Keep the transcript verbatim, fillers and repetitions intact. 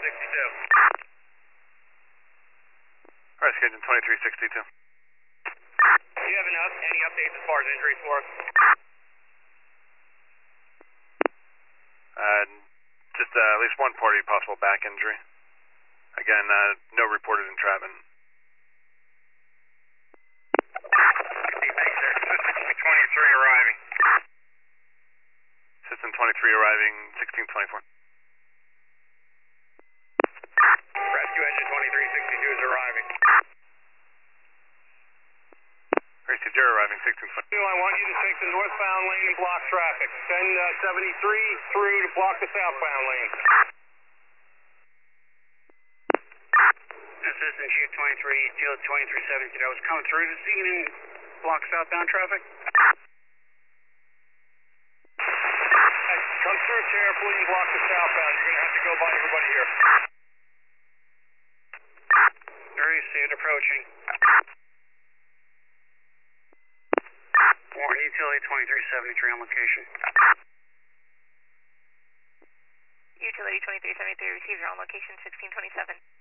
sixty-two. Rescue Agent twenty-three sixty-two. Do you have enough, any updates as far as injuries for us? Uh, just uh, at least one party possible back injury. Again, uh, no reported entrapment. twenty-three arriving. System twenty-three arriving, sixteen twenty-four. Rescue Engine twenty-three sixty-two is arriving. Rescue Zero arriving, sixteen twenty-four. I want you to take the northbound lane and block traffic. Send uh, seventy-three through to block the southbound lane. Assistant Chief twenty-three, Field twenty-three seventy-two. I was coming through to see you and block southbound traffic. Hey, come through carefully and block the southbound. You're going to have to go by everybody here. Very see it approaching. Warren Utility twenty-three seventy-three on location. Utility twenty-three seventy-three receiver on location sixteen twenty-seven.